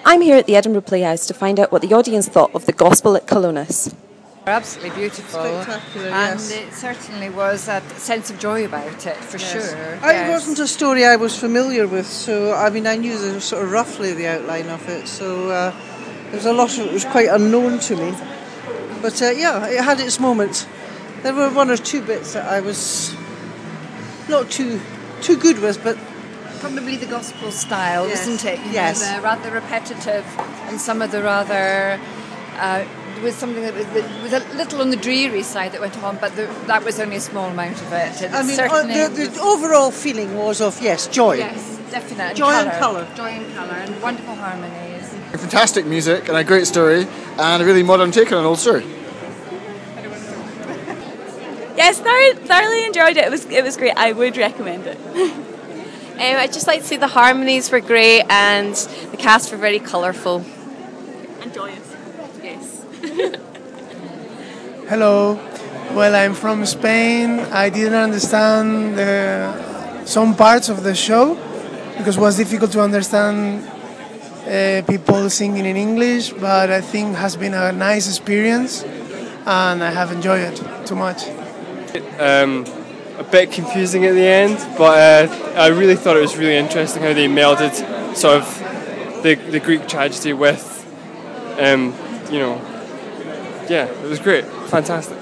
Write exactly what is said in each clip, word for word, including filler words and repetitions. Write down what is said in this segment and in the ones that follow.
I'm here at the Edinburgh Playhouse to find out what the audience thought of the Gospel at Colonus. Absolutely beautiful, spectacular, and yes. it certainly was a sense of joy about it, for Yes. sure. I yes. wasn't a story I was familiar with, so I mean I knew the, sort of roughly the outline of it, so uh, there was a lot of it was quite unknown to me. But uh, yeah, it had its moments. There were one or two bits that I was not too too good with, but Probably the gospel style, Yes. isn't it? You Yes. know, the rather repetitive, and some of the rather. Uh, there was something that was, that was a little on the dreary side that went on, but the, that was only a small amount of it. And I mean uh, certainly the, the overall feeling was of yes, joy. yes, definite Joy and colour. joy and colour, and wonderful harmonies. Fantastic music and a great story and a really modern take on an old story. Yes, thoroughly, thoroughly enjoyed it. It was it was great. I would recommend it. Um, I'd just like to say the harmonies were great and the cast were very colourful. And joyous. Yes. Hello. Well, I'm from Spain. I didn't understand the, some parts of the show because it was difficult to understand uh, people singing in English, but I think it has been a nice experience and I have enjoyed it too much. Um, a bit confusing at the end, but uh, I really thought it was really interesting how they melded sort of the, the Greek tragedy with, um, you know, yeah, it was great, fantastic.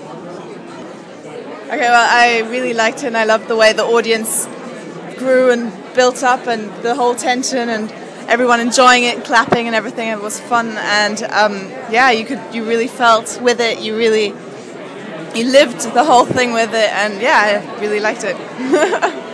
Okay, well, I really liked it and I loved the way the audience grew and built up and the whole tension and everyone enjoying it, clapping and everything. It was fun and um, yeah, you could you really felt with it. You really you lived the whole thing with it and yeah, I really liked it.